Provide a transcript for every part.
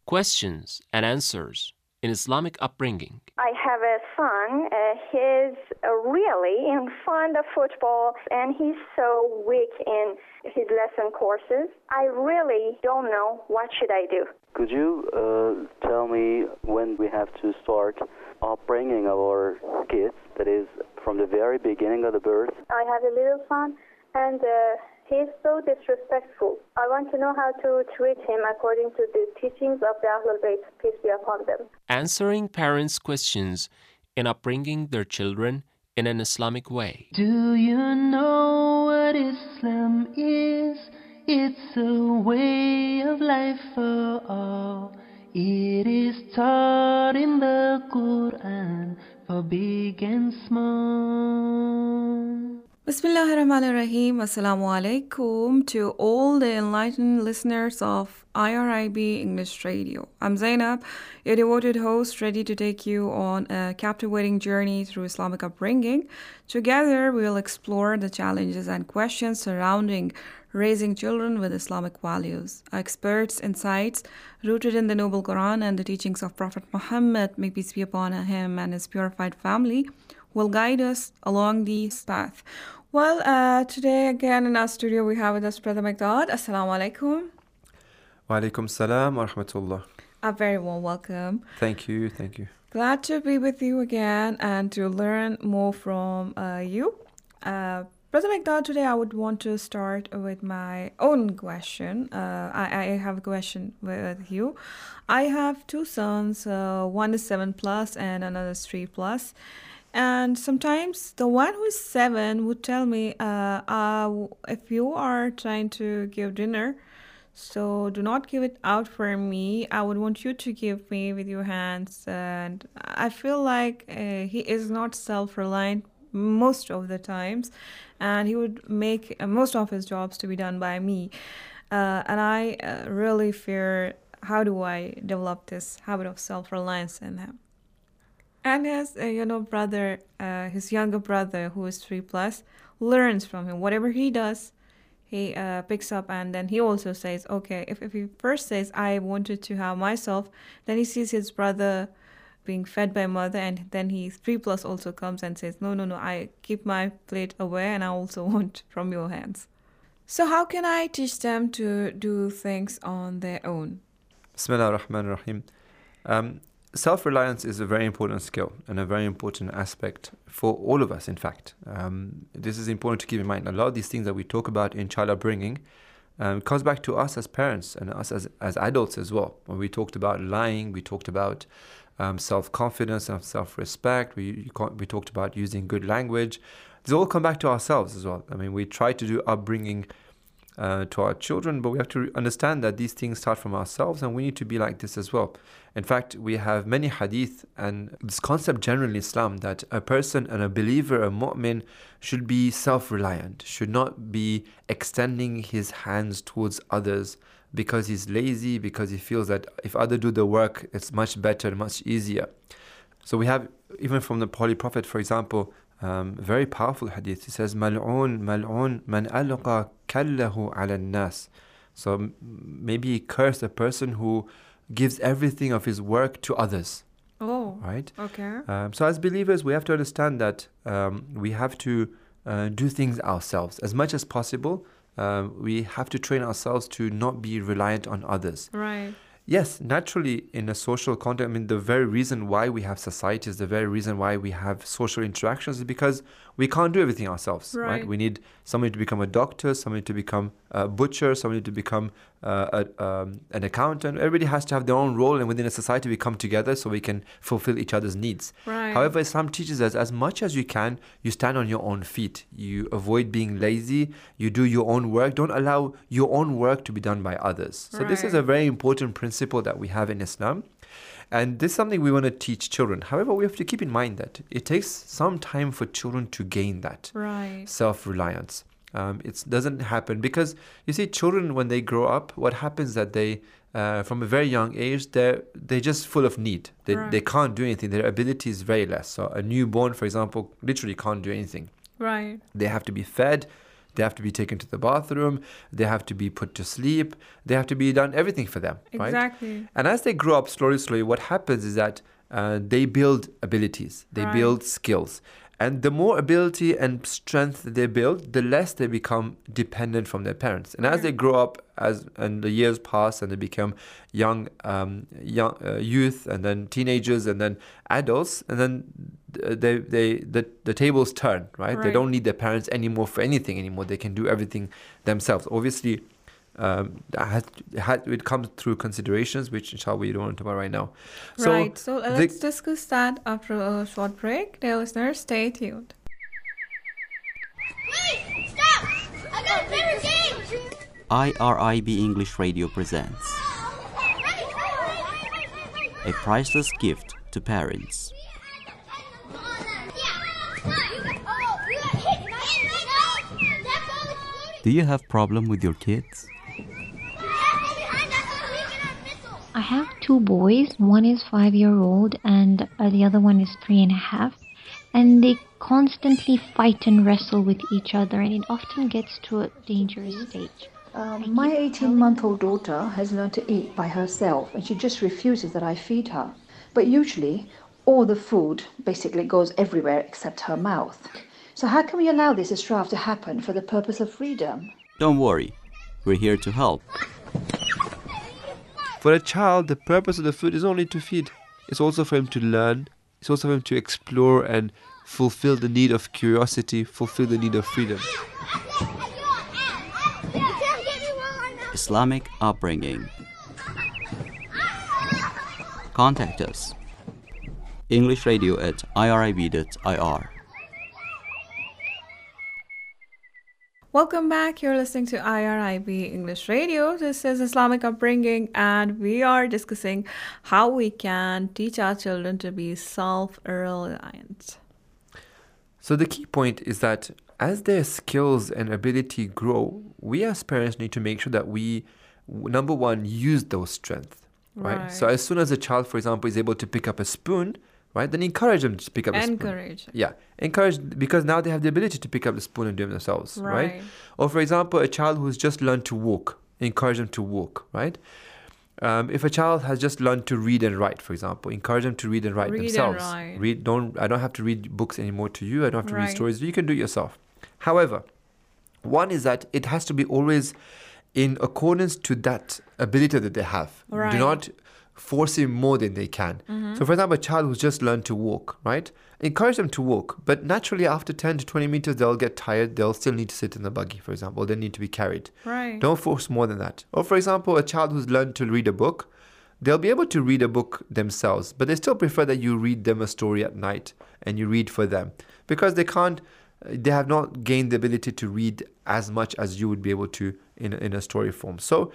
questions and answers in Islamic upbringing. I have a son. He's really fond of football, and he's so weak in his lesson courses. I really don't know what should I do. Could you tell me when we have to start upbringing our kids, that is, from the very beginning of the birth? I have a little son, and he's so disrespectful. I want to know how to treat him according to the teachings of the Ahlul Bayt, peace be upon them. Answering parents' questions in upbringing their children in an Islamic way. Do you know what Islam is? It's a way of life for all. It is taught in the Quran for big and small. Bismillahirrahmanirrahim. Assalamu alaikum to all the enlightened listeners of IRIB English Radio. I'm Zainab, your devoted host, ready to take you on a captivating journey through Islamic upbringing. Together, we will explore the challenges and questions surrounding raising children with Islamic values. Our experts' insights, rooted in the Noble Quran and the teachings of Prophet Muhammad, may peace be upon him and his purified family, will guide us along this path. Well, today again in our studio we have with us Brother Mekdad. Assalamu alaikum. Wa alaikum salam wa rahmatullah. A very warm welcome. Thank you. Glad to be with you again and to learn more from you. Brother Mekdad, today I would want to start with my own question. I have a question with you. I have two sons. One is 7+ and another is 3+. And sometimes the one who is 7 would tell me, if you are trying to give dinner, so do not give it out for me. I would want you to give me with your hands. And I feel like he is not self-reliant most of the times, and he would make most of his jobs to be done by me. And I really fear, how do I develop this habit of self-reliance in him? And his, brother, his younger brother, who is 3+, learns from him. Whatever he does, he picks up, and then he also says, okay, if he first says, I wanted to have myself, then he sees his brother being fed by mother, and then he 3+ also comes and says, no, I keep my plate away, and I also want from your hands. So how can I teach them to do things on their own? Bismillah ar-Rahman ar-Rahim. Self-reliance is a very important skill and a very important aspect for all of us, in fact. This is important to keep in mind. A lot of these things that we talk about in child upbringing comes back to us as parents and us as adults as well. When we talked about lying, we talked about self-confidence and self-respect, we talked about using good language. These all come back to ourselves as well. I mean, we try to do upbringing to our children, but we have to understand that these things start from ourselves, and we need to be like this as well. In fact, we have many hadith and this concept generally in Islam that a person and a believer, a mu'min, should be self-reliant, should not be extending his hands towards others because he's lazy, because he feels that if others do the work, it's much better, much easier. So we have, even from the Holy Prophet, for example, very powerful hadith. He says, Mal'un, man alqa kallahu ala nas. So maybe he cursed a person who gives everything of his work to others. Oh, right? Okay. So as believers, we have to understand that we have to do things ourselves as much as possible. We have to train ourselves to not be reliant on others. Right. Yes, naturally, in a social context, I mean, the very reason why we have societies, the very reason why we have social interactions is because we can't do everything ourselves, right? We need somebody to become a doctor, somebody to become a butcher, somebody to become an accountant. Everybody has to have their own role, and within a society we come together so we can fulfill each other's needs. Right. However, Islam teaches us as much as you can, you stand on your own feet. You avoid being lazy. You do your own work. Don't allow your own work to be done by others. So this is a very important principle that we have in Islam. And this is something we want to teach children. However, we have to keep in mind that it takes some time for children to gain that self-reliance. It doesn't happen because, you see, children, when they grow up, what happens is that they, from a very young age, they're just full of need. They can't do anything. Their ability is very less. So a newborn, for example, literally can't do anything. Right. They have to be fed. They have to be taken to the bathroom. They have to be put to sleep. They have to be done everything for them, right? Exactly. And as they grow up slowly, what happens is that they build abilities. They Right. build skills. And the more ability and strength they build, the less they become dependent from their parents. And as they grow up, and the years pass, and they become young youth, and then teenagers, and then adults, and then the tables turn, right? They Right. don't need their parents anymore for anything anymore. They can do everything themselves. Obviously, it comes through considerations, which inshallah we don't want to talk about right now. Right. So the- let's discuss that after a short break. Dear listeners, stay tuned. Wait! Stop! I got a better game! IRIB English Radio presents a priceless gift to parents. Do you have problem with your kids? I have two boys. One is 5-year-old and the other one is 3.5. And they constantly fight and wrestle with each other, and it often gets to a dangerous stage. My 18-month-old daughter has learned to eat by herself, and she just refuses that I feed her. But usually, all the food basically goes everywhere except her mouth. So how can we allow this strife to happen for the purpose of freedom? Don't worry, we're here to help. For a child, the purpose of the food is only to feed. It's also for him to learn. It's also for him to explore and fulfill the need of curiosity, fulfill the need of freedom. Islamic upbringing. Contact us. EnglishRadio@irib.ir. Welcome back. You're listening to IRIB English Radio. This is Islamic Upbringing, and we are discussing how we can teach our children to be self-reliant. So the key point is that as their skills and ability grow, we as parents need to make sure that we, number one, use those strengths, right? So as soon as a child, for example, is able to pick up a spoon, right, then encourage them to pick up a spoon. Encourage. Yeah, encourage, because now they have the ability to pick up the spoon and do it themselves, right? Or for example, a child who's just learned to walk, encourage them to walk, right? If a child has just learned to read and write, for example, encourage them to read and write themselves. I don't have to read books anymore to you. I don't have to read stories. You can do it yourself. However, one is that it has to be always in accordance to that ability that they have. Do not force him more than they can. So for example, a child who's just learned to walk, right? Encourage them to walk, but naturally after 10 to 20 meters, they'll get tired. They'll still need to sit in the buggy, for example. They need to be carried. Don't force more than that. Or for example, a child who's learned to read a book, they'll be able to read a book themselves, but they still prefer that you read them a story at night and you read for them, because they have not gained the ability to read as much as you would be able to in a story form. So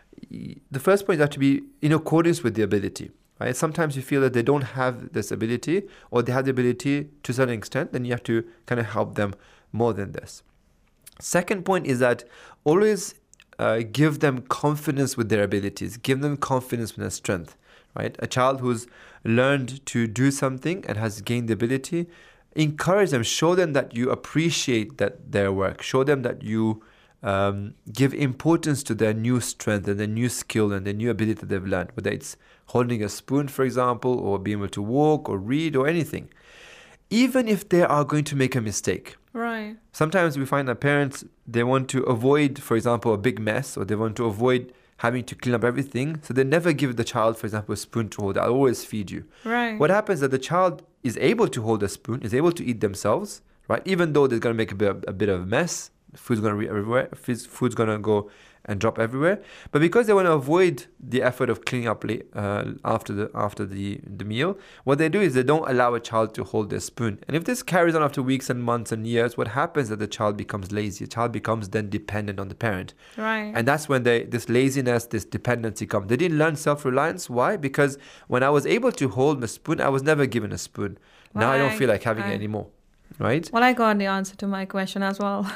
the first point is to be in accordance with the ability, right? Sometimes you feel that they don't have this ability, or they have the ability to a certain extent, then you have to kind of help them more than this. Second point is that always give them confidence with their abilities, give them confidence with their strength, right? A child who's learned to do something and has gained the ability, encourage them, show them that you appreciate their work, show them that you give importance to their new strength and their new skill and their new ability that they've learned, whether it's holding a spoon, for example, or being able to walk or read or anything. Even if they are going to make a mistake. Sometimes we find that parents, they want to avoid, for example, a big mess, or they want to avoid having to clean up everything. So they never give the child, for example, a spoon to hold. I'll always feed you. What happens is that the child is able to hold a spoon, is able to eat themselves, right? Even though they're going to make a bit of a mess, food's going to be everywhere, food's going to go and drop everywhere. But because they want to avoid the effort of cleaning up after the meal, what they do is they don't allow a child to hold their spoon. And if this carries on after weeks and months and years, what happens is that the child becomes lazy. The child becomes then dependent on the parent. And that's when this laziness, this dependency comes. They didn't learn self-reliance. Why? Because when I was able to hold my spoon, I was never given a spoon. Now I don't feel like having it anymore. Right? Well, I got the answer to my question as well.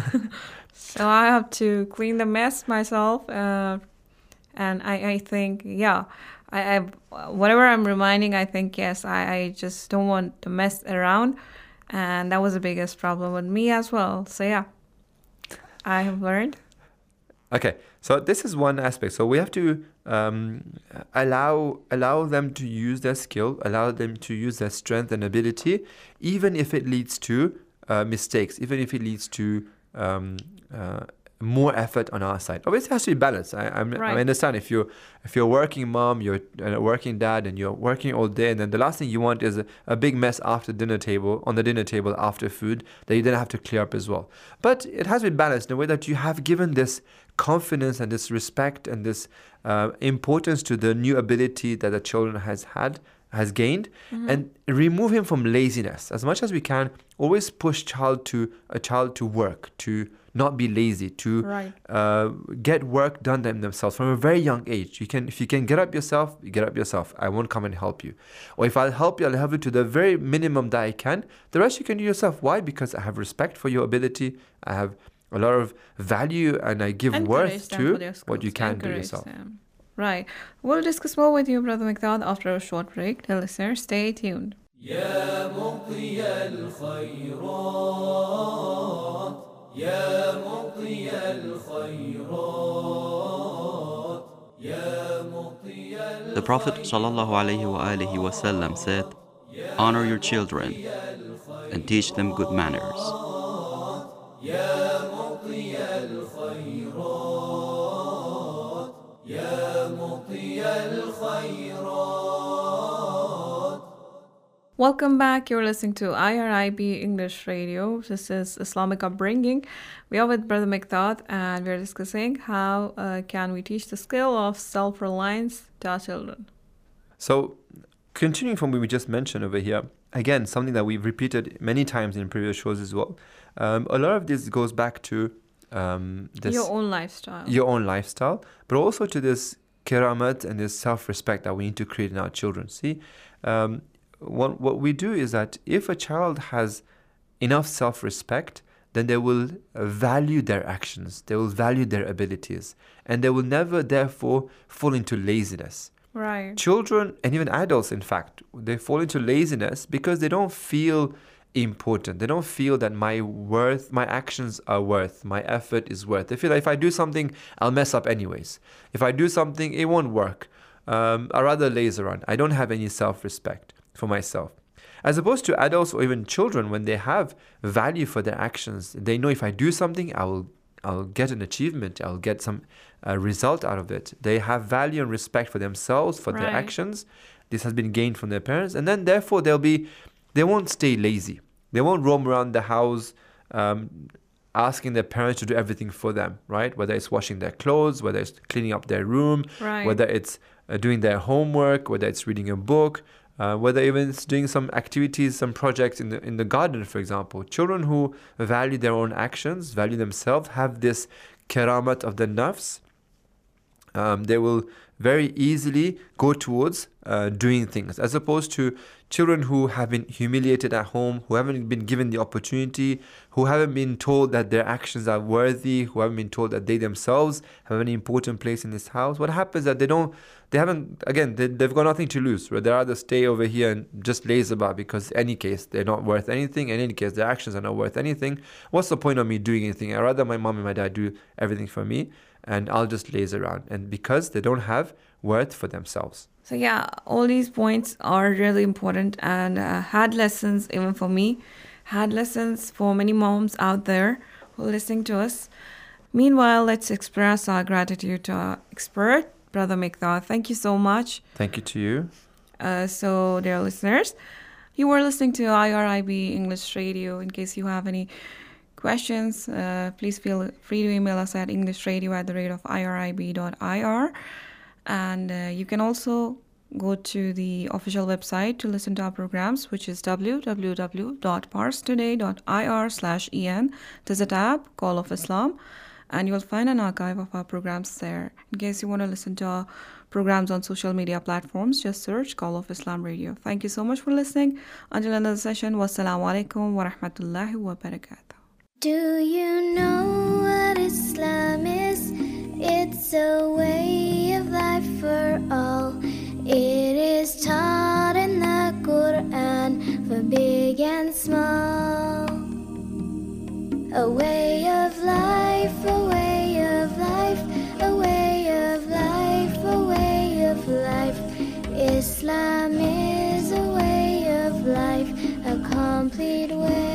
So I have to clean the mess myself. And I think, I whatever I'm reminding, I think, yes, I just don't want to mess around. And that was the biggest problem with me as well. So, yeah. I have learned. Okay, so this is one aspect. So we have to allow them to use their skill, allow them to use their strength and ability, even if it leads to mistakes, even if it leads to more effort on our side. Obviously, it has to be balanced. I understand if you're a working mom, you're a working dad, and you're working all day, and then the last thing you want is a big mess on the dinner table after food that you then have to clear up as well. But it has to be balanced in a way that you have given this confidence and this respect and this importance to the new ability that the children has gained, and remove him from laziness as much as we can. Always push a child to work, to not be lazy, to get work done themselves from a very young age. If you can get up yourself, you get up yourself. I won't come and help you. Or if I'll help you to the very minimum that I can. The rest you can do yourself. Why? Because I have respect for your ability. I have a lot of value, and I give worth to what you can do yourself. Them. Right. We'll discuss more with you, Brother Miqdad, after a short break. The listeners, stay tuned. يا مطي الخيرات يا مطي الخيرات يا مطي The Prophet ﷺ said, "Honor your children and teach them good manners." يا مطي الخيرات يا مطي الخيرات. Welcome back. You're listening to IRIB English Radio. This is Islamic Upbringing. We are with Brother Miqdad, and we're discussing how can we teach the skill of self-reliance to our children. So, continuing from what we just mentioned over here, again, something that we've repeated many times in previous shows as well. A lot of this goes back to your own lifestyle. Your own lifestyle, but also to this kiramat and this self-respect that we need to create in our children. See, what we do is that if a child has enough self-respect, then they will value their actions, they will value their abilities, and they will never therefore fall into laziness. Right. Children, and even adults in fact, they fall into laziness because they don't feel important. They don't feel that my actions are worth, my effort is worth. They feel that if I do something, I'll mess up anyways. If I do something, it won't work. I'd rather laze around. I don't have any self-respect for myself. As opposed to adults or even children, when they have value for their actions, they know if I do something, I'll get an achievement, I'll get some result out of it. They have value and respect for themselves, for their actions. This has been gained from their parents, and then therefore they won't stay lazy. They won't roam around the house asking their parents to do everything for them, right? Whether it's washing their clothes, whether it's cleaning up their room, whether it's doing their homework, whether it's reading a book, whether even it's doing some activities, some projects in the garden, for example. Children who value their own actions, value themselves, have this karamat of the nafs. They will very easily go towards doing things, as opposed to children who have been humiliated at home, who haven't been given the opportunity, who haven't been told that their actions are worthy, who haven't been told that they themselves have an important place in this house. What happens is that they've got nothing to lose. Right? They'd rather stay over here and just laze about, because in any case, they're not worth anything. In any case, their actions are not worth anything. What's the point of me doing anything? I'd rather my mom and my dad do everything for me, and I'll just laze around. And because they don't have worth for themselves. So yeah, all these points are really important, and had lessons even for me, had lessons for many moms out there who are listening to us. Meanwhile, let's express our gratitude to our expert, Brother Miqdad. Thank you so much. Thank you to you. So, dear listeners, you were listening to IRIB English Radio. In case you have any questions, please feel free to email us at englishradio@irib.ir. And you can also go to the official website to listen to our programs, which is www.parstoday.ir/en. There's a tab, Call of Islam, and you'll find an archive of our programs there. In case you want to listen to our programs on social media platforms, just search Call of Islam Radio. Thank you so much for listening. Until another session, wassalamu alaikum wa rahmatullahi wa barakatuh. Do you know what Islam is? It's a way of life for all. It is taught in the Quran for big and small. A way of life Islam is a way of life, a complete way.